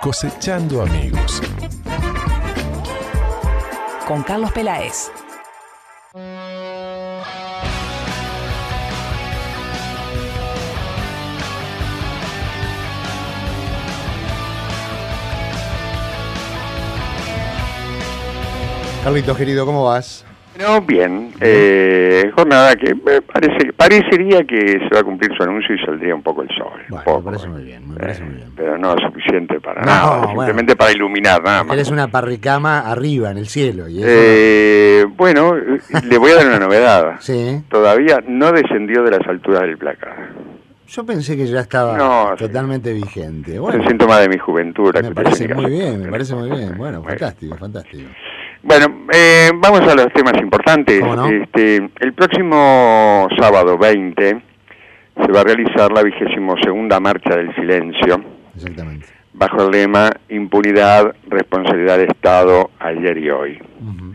Cosechando amigos. Con Carlos Peláez. Carlitos, querido, ¿cómo vas? No, bien. Jornada que parecería que se va a cumplir su anuncio y saldría un poco el sol. Bueno, poco, me parece muy bien, Pero no es suficiente para No, nada, bueno. simplemente para iluminar, nada más. Eres una parricama arriba, en el cielo. Y eso Bueno, le voy a dar una novedad. Sí. Todavía no descendió de las alturas del placar. Yo pensé que ya estaba No, totalmente vigente. Es Bueno, un síntoma de mi juventud. me parece muy bien, me parece muy bien. Bueno, fantástico, fantástico. Bueno, vamos a los temas importantes. ¿Cómo no? El próximo sábado 20 se va a realizar la 22ª Marcha del Silencio, Exactamente. bajo el lema Impunidad, Responsabilidad de Estado, ayer y hoy. Uh-huh.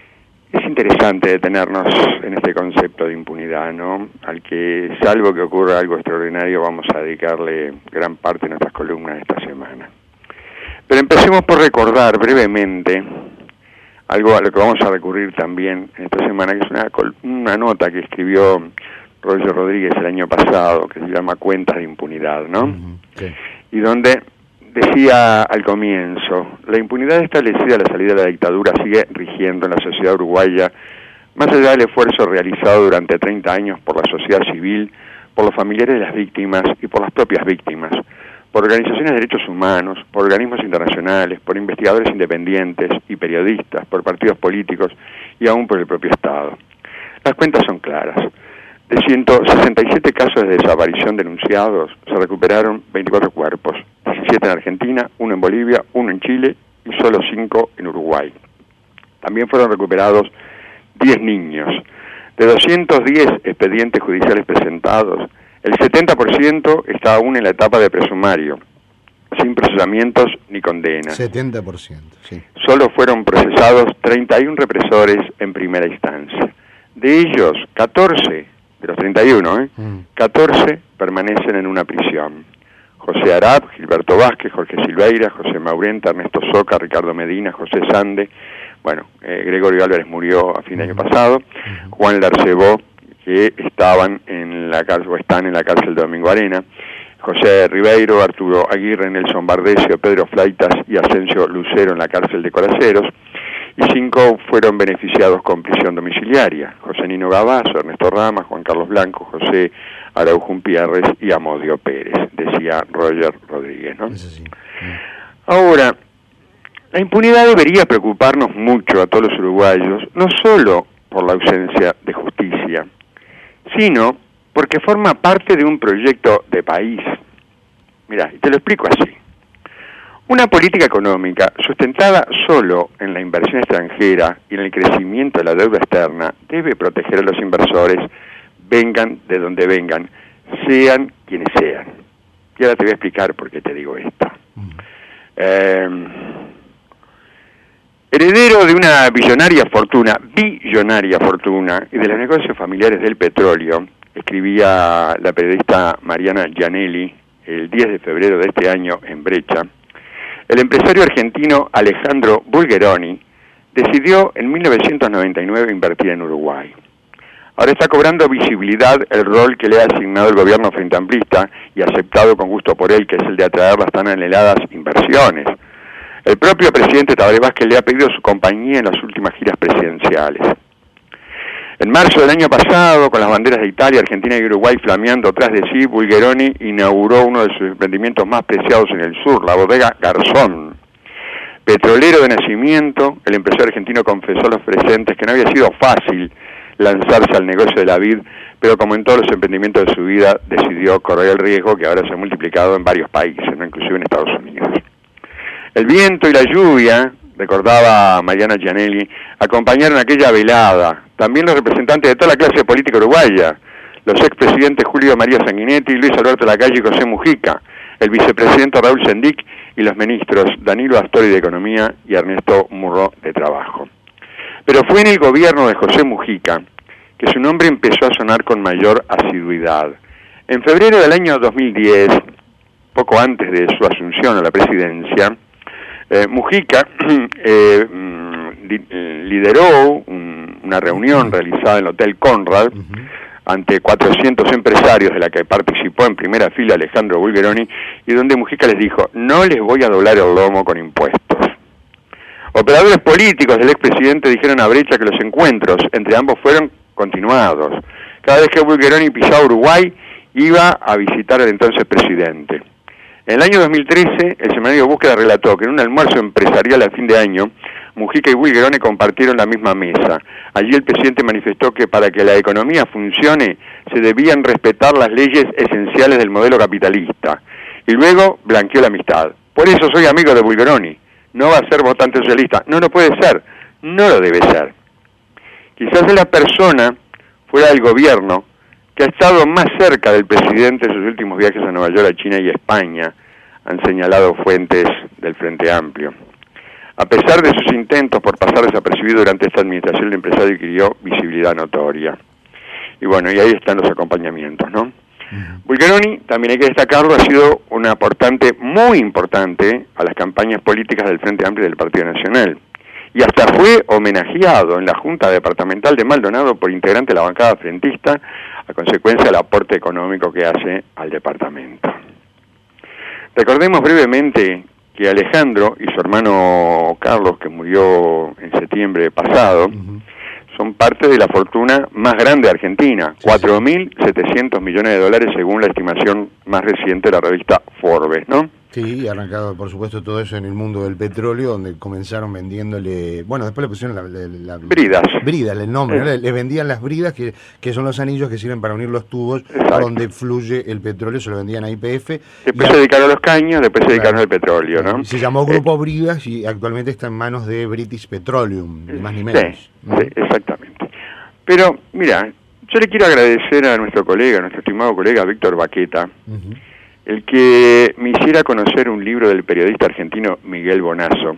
Es interesante detenernos en este concepto de impunidad, ¿no? Al que, salvo que ocurra algo extraordinario, vamos a dedicarle gran parte de nuestras columnas esta semana. Pero empecemos por recordar brevemente algo a lo que vamos a recurrir también en esta semana, que es una nota que escribió Roger Rodríguez el año pasado, que se llama Cuentas de Impunidad, ¿no? Uh-huh. Sí. Y donde decía al comienzo, la impunidad establecida a la salida de la dictadura sigue rigiendo en la sociedad uruguaya, más allá del esfuerzo realizado durante 30 años por la sociedad civil, por los familiares de las víctimas y por las propias víctimas, por organizaciones de derechos humanos, por organismos internacionales, por investigadores independientes y periodistas, por partidos políticos y aún por el propio Estado. Las cuentas son claras. De 167 casos de desaparición denunciados, se recuperaron 24 cuerpos, 17 en Argentina, 1 en Bolivia, 1 en Chile y solo 5 en Uruguay. También fueron recuperados 10 niños. De 210 expedientes judiciales presentados, el 70% está aún en la etapa de presumario, sin procesamientos ni condenas. 70%, sí. Solo fueron procesados 31 represores en primera instancia. De ellos, 14, de los 31, 14 permanecen en una prisión. José Arap, Gilberto Vázquez, Jorge Silveira, José Maurenta, Ernesto Soca, Ricardo Medina, José Sande, Gregorio Álvarez murió a fin de año pasado, Juan Larcebó, que estaban en la cárcel o están en la cárcel de Domingo Arena, José Ribeiro, Arturo Aguirre, Nelson Bardesio, Pedro Flaitas y Asensio Lucero en la cárcel de Coraceros, y 5 fueron beneficiados con prisión domiciliaria: José Nino Gavazo, Ernesto Rama, Juan Carlos Blanco, José Araujo Pierres y Amodio Pérez, decía Roger Rodríguez, ¿no? Eso sí. Ahora, la impunidad debería preocuparnos mucho a todos los uruguayos, no solo por la ausencia de justicia, sino porque forma parte de un proyecto de país. Mirá, y te lo explico así. Una política económica sustentada solo en la inversión extranjera y en el crecimiento de la deuda externa debe proteger a los inversores, vengan de donde vengan, sean quienes sean. Y ahora te voy a explicar por qué te digo esto. Heredero de una billonaria fortuna y de los negocios familiares del petróleo, escribía la periodista Mariana Gianelli el 10 de febrero de este año en Brecha, el empresario argentino Alejandro Bulgeroni decidió en 1999 invertir en Uruguay. Ahora está cobrando visibilidad el rol que le ha asignado el gobierno frente amplista y aceptado con gusto por él, que es el de atraer las tan anheladas inversiones. El propio presidente Tabaré Vázquez le ha pedido su compañía en las últimas giras presidenciales. En marzo del año pasado, con las banderas de Italia, Argentina y Uruguay flameando atrás de sí, Bulgeroni inauguró uno de sus emprendimientos más preciados en el sur, la bodega Garzón. Petrolero de nacimiento, el empresario argentino confesó a los presentes que no había sido fácil lanzarse al negocio de la vid, pero como en todos los emprendimientos de su vida, decidió correr el riesgo que ahora se ha multiplicado en varios países, ¿no? Inclusive en Estados Unidos. El viento y la lluvia, recordaba Mariana Gianelli, acompañaron aquella velada. También los representantes de toda la clase política uruguaya, los expresidentes Julio María Sanguinetti, Luis Alberto Lacalle y José Mujica, el vicepresidente Raúl Sendic y los ministros Danilo Astori de Economía y Ernesto Murro de Trabajo. Pero fue en el gobierno de José Mujica que su nombre empezó a sonar con mayor asiduidad. En febrero del año 2010, poco antes de su asunción a la presidencia, Mujica lideró una reunión realizada en el Hotel Conrad ante 400 empresarios, de la que participó en primera fila Alejandro Bulgeroni, y donde Mujica les dijo: no les voy a doblar el lomo con impuestos. Operadores políticos del expresidente dijeron a Brecha que los encuentros entre ambos fueron continuados. Cada vez que Bulgeroni pisaba Uruguay, iba a visitar al entonces presidente. En el año 2013, el semanario Búsqueda relató que en un almuerzo empresarial a fin de año, Mujica y Bulgeroni compartieron la misma mesa. Allí el presidente manifestó que para que la economía funcione se debían respetar las leyes esenciales del modelo capitalista. Y luego blanqueó la amistad. Por eso soy amigo de Bulgeroni. No va a ser votante socialista. No lo puede ser. No lo debe ser. Quizás es la persona fuera del gobierno que ha estado más cerca del presidente en sus últimos viajes a Nueva York, a China y a España, han señalado fuentes del Frente Amplio. A pesar de sus intentos por pasar desapercibido durante esta administración, el empresario adquirió visibilidad notoria. Y bueno, y ahí están los acompañamientos, ¿no? Bulgeroni, también hay que destacarlo, ha sido un aportante muy importante a las campañas políticas del Frente Amplio y del Partido Nacional. Y hasta fue homenajeado en la Junta Departamental de Maldonado por integrante de la bancada frentista, a consecuencia del aporte económico que hace al departamento. Recordemos brevemente que Alejandro y su hermano Carlos, que murió en septiembre pasado, son parte de la fortuna más grande de Argentina, 4.700 millones de dólares según la estimación más reciente de la revista Forbes, ¿no? Sí, arrancado por supuesto todo eso en el mundo del petróleo, donde comenzaron vendiéndole, bueno, después le pusieron la bridas. Bridas, el nombre, ¿no? Le vendían las bridas, que son los anillos que sirven para unir los tubos. Exacto. Donde fluye el petróleo, se lo vendían a YPF. Después se dedicaron a los caños, después se dedicaron al petróleo, ¿no? Se llamó Grupo Bridas y actualmente está en manos de British Petroleum, ni más ni menos. Sí, exactamente. Pero, mira, yo le quiero agradecer a nuestro estimado colega Víctor Baqueta, el que me hiciera conocer un libro del periodista argentino Miguel Bonazo,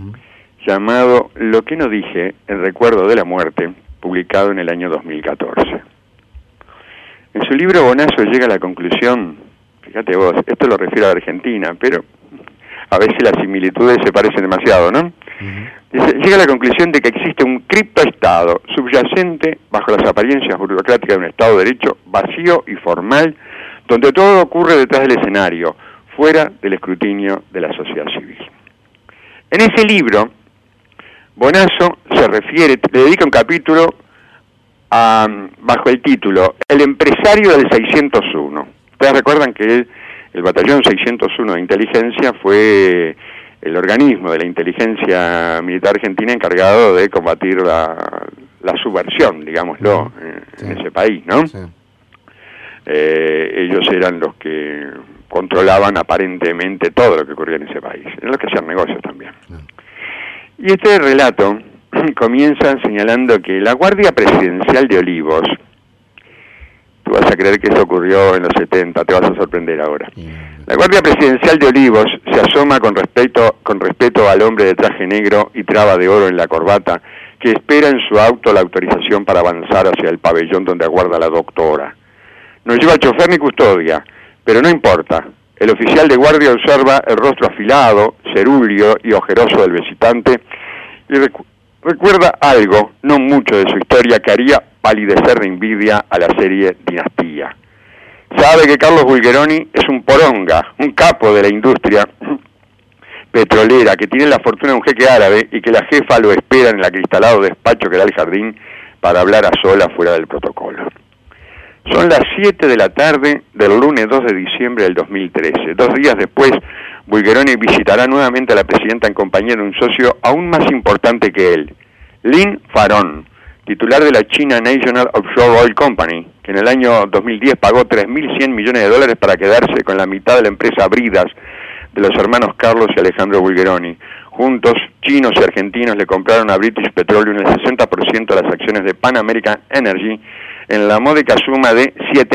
llamado Lo que no dije, en recuerdo de la muerte, publicado en el año 2014. En su libro Bonazo llega a la conclusión, fíjate vos, esto lo refiero a Argentina, pero a veces las similitudes se parecen demasiado, ¿no? Llega a la conclusión de que existe un criptoestado subyacente bajo las apariencias burocráticas de un Estado de Derecho vacío y formal, donde todo ocurre detrás del escenario, fuera del escrutinio de la sociedad civil. En ese libro, Bonazo le dedica un capítulo bajo el título El empresario del 601. Ustedes recuerdan que el batallón 601 de inteligencia fue el organismo de la inteligencia militar argentina encargado de combatir la subversión, digámoslo, en ese país, ¿no? Sí. Ellos eran los que controlaban aparentemente todo lo que ocurría en ese país, eran los que hacían negocios también. Y este relato comienza señalando que la Guardia Presidencial de Olivos, tú vas a creer que eso ocurrió en los 70, te vas a sorprender ahora. La Guardia Presidencial de Olivos se asoma con respeto al hombre de traje negro y traba de oro en la corbata, que espera en su auto la autorización para avanzar hacia el pabellón donde aguarda la doctora. No lleva chofer ni custodia, pero no importa. El oficial de guardia observa el rostro afilado, cerúleo y ojeroso del visitante y recuerda algo, no mucho de su historia, que haría palidecer de envidia a la serie Dinastía. Sabe que Carlos Bulgeroni es un poronga, un capo de la industria petrolera, que tiene la fortuna de un jeque árabe y que la jefa lo espera en el acristalado despacho que da el jardín para hablar a solas fuera del protocolo. Son las 7 de la tarde del lunes 2 de diciembre del 2013. 2 días después, Bulgeroni visitará nuevamente a la presidenta en compañía de un socio aún más importante que él, Lin Farón, titular de la China National Offshore Oil Company, que en el año 2010 pagó 3.100 millones de dólares para quedarse con la mitad de la empresa Bridas de los hermanos Carlos y Alejandro Bulgeroni. Juntos, chinos y argentinos le compraron a British Petroleum el 60% de las acciones de Pan American Energy en la módica suma de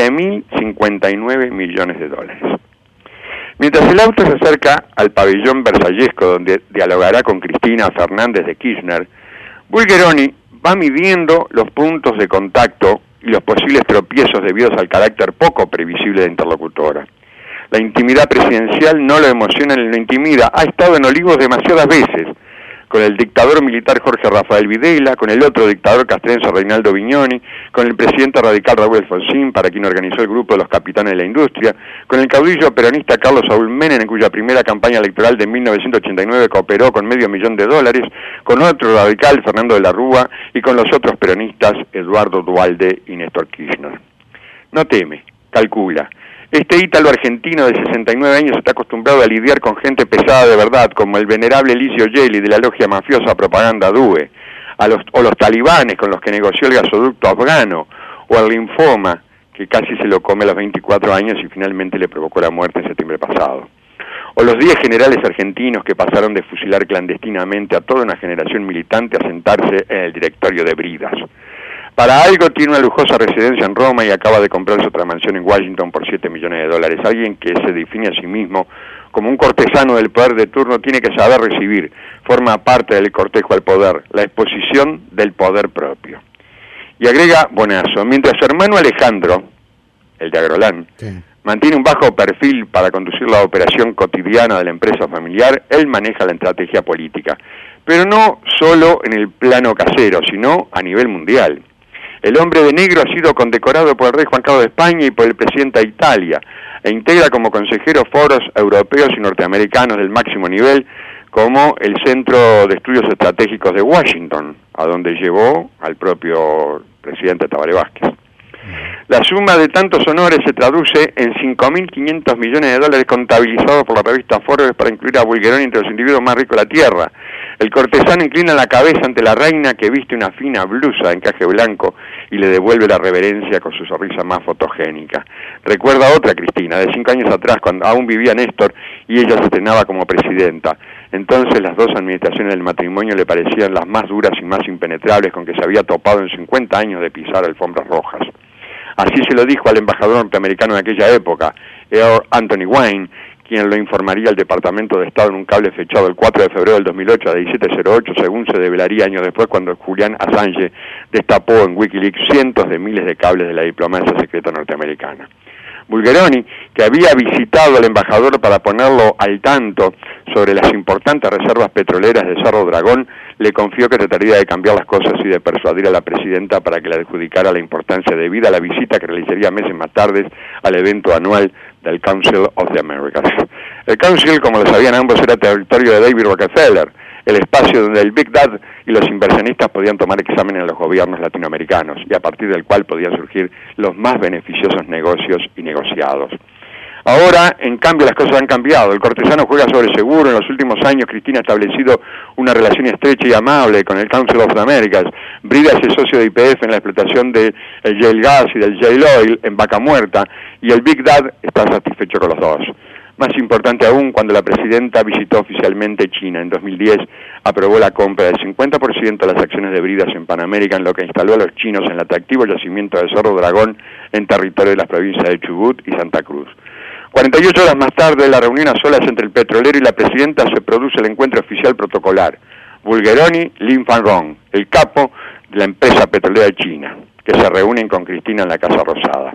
7.059 millones de dólares. Mientras el auto se acerca al pabellón versallesco donde dialogará con Cristina Fernández de Kirchner, Bulgeroni va midiendo los puntos de contacto y los posibles tropiezos debidos al carácter poco previsible de interlocutora. La intimidad presidencial no lo emociona ni lo intimida. Ha estado en Olivos demasiadas veces, con el dictador militar Jorge Rafael Videla, con el otro dictador castrense Reinaldo Vignoni, con el presidente radical Raúl Alfonsín, para quien organizó el grupo de los capitanes de la industria, con el caudillo peronista Carlos Saúl Menem, en cuya primera campaña electoral de 1989 cooperó con $500,000, con otro radical Fernando de la Rúa y con los otros peronistas Eduardo Duhalde y Néstor Kirchner. No teme, calcula. Este ítalo argentino de 69 años está acostumbrado a lidiar con gente pesada de verdad, como el venerable Licio Gelli de la logia mafiosa Propaganda DUE, o los talibanes con los que negoció el gasoducto afgano, o el linfoma, que casi se lo come a los 24 años y finalmente le provocó la muerte en septiembre pasado. O los 10 generales argentinos que pasaron de fusilar clandestinamente a toda una generación militante a sentarse en el directorio de Bridas. Para algo tiene una lujosa residencia en Roma y acaba de comprarse otra mansión en Washington por $7 millones. Alguien que se define a sí mismo como un cortesano del poder de turno tiene que saber recibir, forma parte del cortejo al poder, la exposición del poder propio. Y agrega Bonazo, mientras su hermano Alejandro, el de Agrolán, sí, mantiene un bajo perfil para conducir la operación cotidiana de la empresa familiar, él maneja la estrategia política, pero no solo en el plano casero, sino a nivel mundial. El hombre de negro ha sido condecorado por el rey Juan Carlos de España y por el presidente de Italia, e integra como consejero foros europeos y norteamericanos del máximo nivel, como el Centro de Estudios Estratégicos de Washington, a donde llevó al propio presidente Tabaré Vázquez. La suma de tantos honores se traduce en $5.500 millones contabilizados por la revista Forbes para incluir a Bulgeroni entre los individuos más ricos de la Tierra. El cortesano inclina la cabeza ante la reina, que viste una fina blusa de encaje blanco y le devuelve la reverencia con su sonrisa más fotogénica. Recuerda a otra Cristina, de 5 años atrás, cuando aún vivía Néstor y ella se estrenaba como presidenta. Entonces las dos administraciones del matrimonio le parecían las más duras y más impenetrables con que se había topado en 50 años de pisar alfombras rojas. Así se lo dijo al embajador norteamericano de aquella época, Earl Anthony Wayne, quien lo informaría al Departamento de Estado en un cable fechado el 4 de febrero del 2008 a 17:08, según se develaría años después cuando Julian Assange destapó en Wikileaks cientos de miles de cables de la diplomacia secreta norteamericana. Bulgeroni, que había visitado al embajador para ponerlo al tanto sobre las importantes reservas petroleras de Cerro Dragón, le confió que trataría de cambiar las cosas y de persuadir a la presidenta para que le adjudicara la importancia debida a la visita que realizaría meses más tarde al evento anual del Council of the Americas. El Council, como lo sabían ambos, era territorio de David Rockefeller, el espacio donde el Big Dad y los inversionistas podían tomar exámenes a los gobiernos latinoamericanos y a partir del cual podían surgir los más beneficiosos negocios y negociados. Ahora, en cambio, las cosas han cambiado. El cortesano juega sobre seguro. En los últimos años, Cristina ha establecido una relación estrecha y amable con el Council of the Americas. Bridas es socio de YPF en la explotación del Shale Gas y del Shale Oil en Vaca Muerta, y el Big Dad está satisfecho con los dos. Más importante aún, cuando la presidenta visitó oficialmente China en 2010, aprobó la compra del 50% de las acciones de Bridas en Pan American, lo que instaló a los chinos en el atractivo yacimiento de Cerro Dragón en territorio de las provincias de Chubut y Santa Cruz. 48 horas más tarde, la reunión a solas entre el petrolero y la presidenta, se produce el encuentro oficial protocolar. Bulgeroni, Lin Fanrong, el capo de la empresa petrolera china, que se reúnen con Cristina en la Casa Rosada.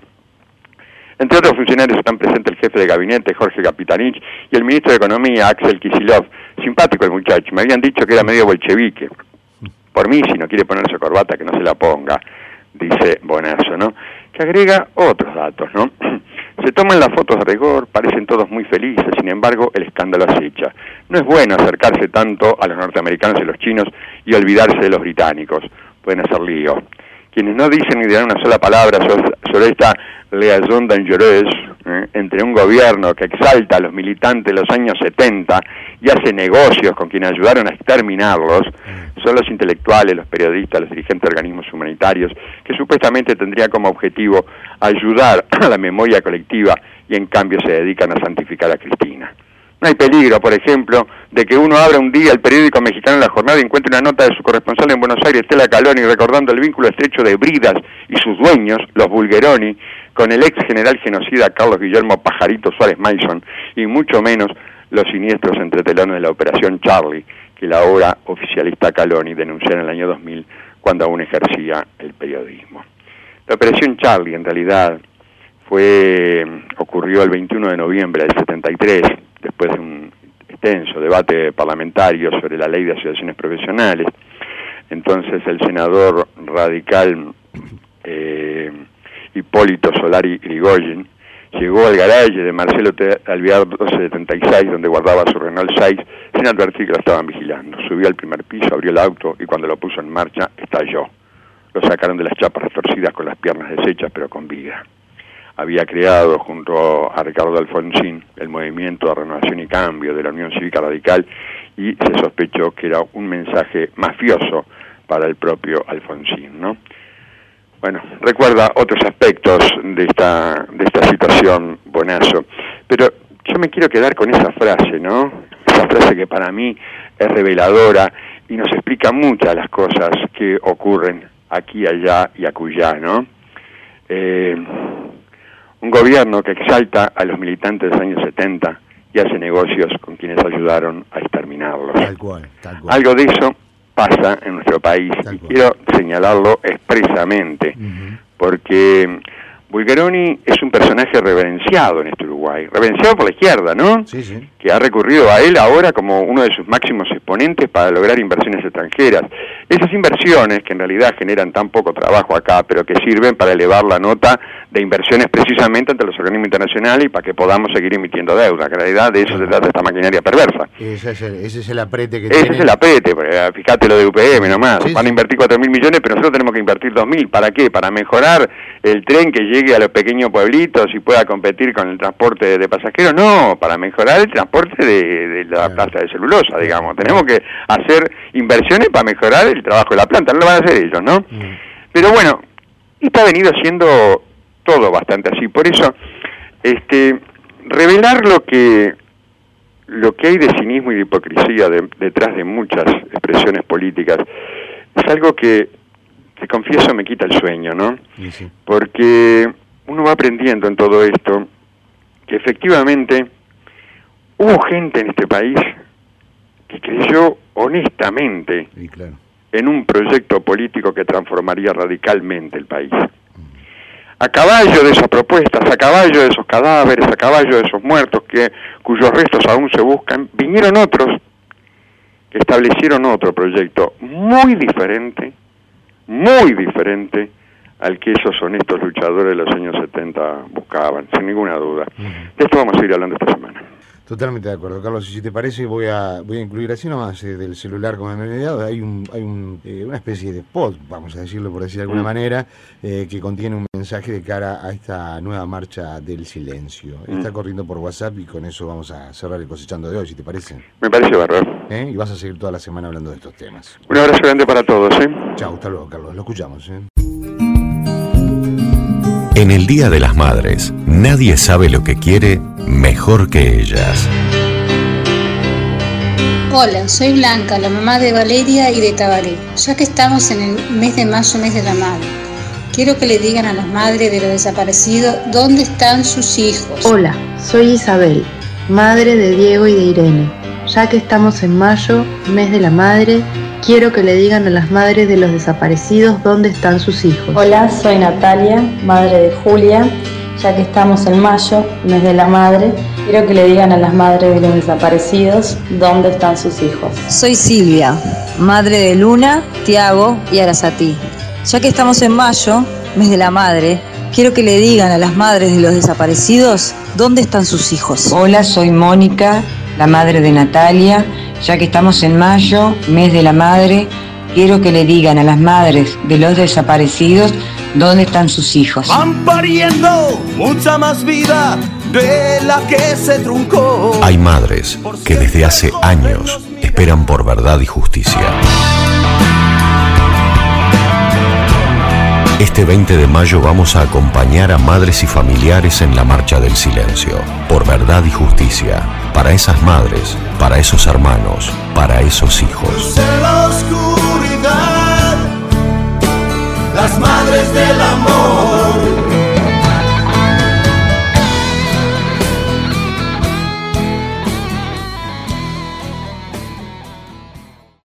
Entre otros funcionarios están presentes el jefe de gabinete, Jorge Kapitanich, y el ministro de Economía, Axel Kicillof. Simpático el muchacho, me habían dicho que era medio bolchevique. Por mí, si no quiere ponerse corbata, que no se la ponga, dice Bonazo, ¿no? Que agrega otros datos, ¿no? Se toman las fotos de rigor, parecen todos muy felices, sin embargo, el escándalo acecha. No es bueno acercarse tanto a los norteamericanos y los chinos y olvidarse de los británicos. Pueden hacer lío. Quienes no dicen ni dirán una sola palabra sobre esta liaison dangereuse entre un gobierno que exalta a los militantes de los años 70 y hace negocios con quienes ayudaron a exterminarlos, son los intelectuales, los periodistas, los dirigentes de organismos humanitarios, que supuestamente tendrían como objetivo ayudar a la memoria colectiva y en cambio se dedican a santificar a Cristina. No hay peligro, por ejemplo, de que uno abra un día el periódico mexicano La Jornada y encuentre una nota de su corresponsal en Buenos Aires, Estela Caloni, recordando el vínculo estrecho de Bridas y sus dueños, los Bulgeroni, con el ex general genocida Carlos Guillermo Pajarito Suárez Mason, y mucho menos los siniestros entretelones de la Operación Charlie, que la ahora oficialista Caloni denunció en el año 2000, cuando aún ejercía el periodismo. La Operación Charlie, en realidad, ocurrió el 21 de noviembre del 73, después de un extenso debate parlamentario sobre la ley de asociaciones profesionales. Entonces el senador radical Hipólito Solari Irigoyen llegó al garaje de Marcelo T. Alvear 1276, donde guardaba su Renault 6, sin advertir que lo estaban vigilando. Subió al primer piso, abrió el auto y cuando lo puso en marcha, estalló. Lo sacaron de las chapas retorcidas con las piernas deshechas, pero con vida. Había creado, junto a Ricardo Alfonsín, el Movimiento de Renovación y Cambio de la Unión Cívica Radical, y se sospechó que era un mensaje mafioso para el propio Alfonsín, ¿no? Bueno, recuerda otros aspectos de esta situación, Bonazo, pero yo me quiero quedar con esa frase, ¿no? Esa frase que para mí es reveladora y nos explica muchas de las cosas que ocurren aquí, allá y acullá, ¿no? Un gobierno que exalta a los militantes de los años 70 y hace negocios con quienes ayudaron a exterminarlos. Tal cual. Algo de eso pasa en nuestro país y quiero señalarlo expresamente, porque Bulgaroni es un personaje reverenciado en este Uruguay, reverenciado por la izquierda, ¿no? Sí, sí. Que ha recurrido a él ahora como uno de sus máximos exponentes para lograr inversiones extranjeras. Esas inversiones que en realidad generan tan poco trabajo acá, pero que sirven para elevar la nota de inversiones precisamente ante los organismos internacionales y para que podamos seguir emitiendo deuda. Que en realidad de eso se trata esta maquinaria perversa. Ese es el aprete que tiene. Ese es el aprete, fíjate lo de UPM nomás. Sí, van a invertir 4.000 millones, pero nosotros tenemos que invertir 2.000. ¿Para qué? Para mejorar el tren que llegue a los pequeños pueblitos y pueda competir con el transporte de pasajeros. No, para mejorar el transporte de la planta de celulosa, digamos. Tenemos que hacer inversiones para mejorar el trabajo de la planta. No lo van a hacer ellos, ¿no? Pero bueno, esto ha venido siendo todo bastante así. Por eso, revelar lo que hay de cinismo y de hipocresía detrás de muchas expresiones políticas es algo que, te confieso, me quita el sueño, ¿no? Sí. Porque uno va aprendiendo en todo esto que efectivamente hubo gente en este país que creyó honestamente en un proyecto político que transformaría radicalmente el país. A caballo de esas propuestas, a caballo de esos cadáveres, a caballo de esos muertos cuyos restos aún se buscan, vinieron otros que establecieron otro proyecto muy diferente al que esos honestos luchadores de los años 70 buscaban, sin ninguna duda. De esto vamos a ir hablando esta semana. Totalmente de acuerdo, Carlos. Y si te parece, voy a incluir así nomás del celular como me he mediado. Hay una especie de spot, vamos a decirlo por decir de alguna manera, que contiene un mensaje de cara a esta nueva marcha del silencio. Está corriendo por WhatsApp y con eso vamos a cerrar el cosechando de hoy, si te parece. Me parece bárbaro. Y vas a seguir toda la semana hablando de estos temas. Un abrazo grande para todos. Chau, hasta luego, Carlos. Lo escuchamos. En el Día de las Madres, nadie sabe lo que quiere mejor que ellas. Hola, soy Blanca, la mamá de Valeria y de Tabaré. Ya que estamos en el mes de mayo, mes de la madre, quiero que le digan a las madres de los desaparecidos dónde están sus hijos. Hola, soy Isabel, madre de Diego y de Irene. Ya que estamos en mayo, mes de la madre, quiero que le digan a las madres de los desaparecidos dónde están sus hijos. Hola, soy Natalia, madre de Julia. Ya que estamos en mayo, mes de la madre, quiero que le digan a las madres de los desaparecidos dónde están sus hijos. Soy Silvia, madre de Luna, Tiago y Arasatí. Ya que estamos en mayo, mes de la madre, quiero que le digan a las madres de los desaparecidos dónde están sus hijos. Hola, soy Mónica, la madre de Natalia. Ya que estamos en mayo, mes de la madre, quiero que le digan a las madres de los desaparecidos dónde están sus hijos. Van pariendo mucha más vida de la que se truncó. Hay madres que desde hace años esperan por verdad y justicia. Este 20 de mayo vamos a acompañar a madres y familiares en la Marcha del Silencio, por verdad y justicia, para esas madres, para esos hermanos, para esos hijos. En la oscuridad, las madres del amor.